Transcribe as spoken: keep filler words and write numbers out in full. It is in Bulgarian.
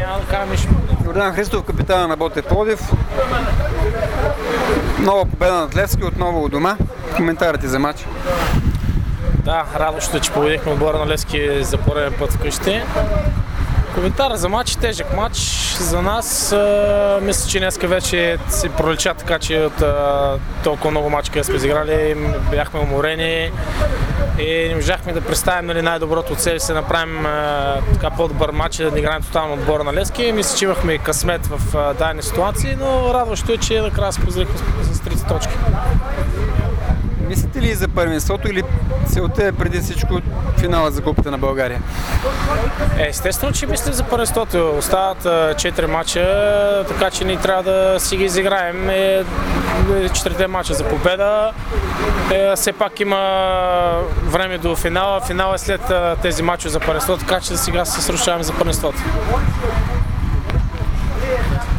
няма да кажем нищо. Йордан Христов, капитана на Ботев Пловдив. Нова победа над Левски, отново у дома. Коментарите за матча. Да, радващо е, че победихме отбора на Левски за пореден път вкъщи. Коментар за матч, тежък матч за нас. А, мисля, че днеска вече си пролича така, че от а, толкова много матча, където сме изиграли, бяхме уморени и не можахме да представим, нали, най-доброто от себе си, да направим а, така по-добър матч, да не играем тотално отбора на Левски. Мисля, че имахме и късмет в а, дадени ситуации, но радващо е, че накрая се позрихме с тридесет точки. Мислите ли за първенството или целта е преди всичко финала за Купата на България? Е, естествено, че мисля за първенството. Остават четири мача, така че ние трябва да си ги изиграем. Е, четирите мача за победа. Е, все пак има време до финала. Финал е след тези мачове за първенството, така че сега се срушаваме за първенството.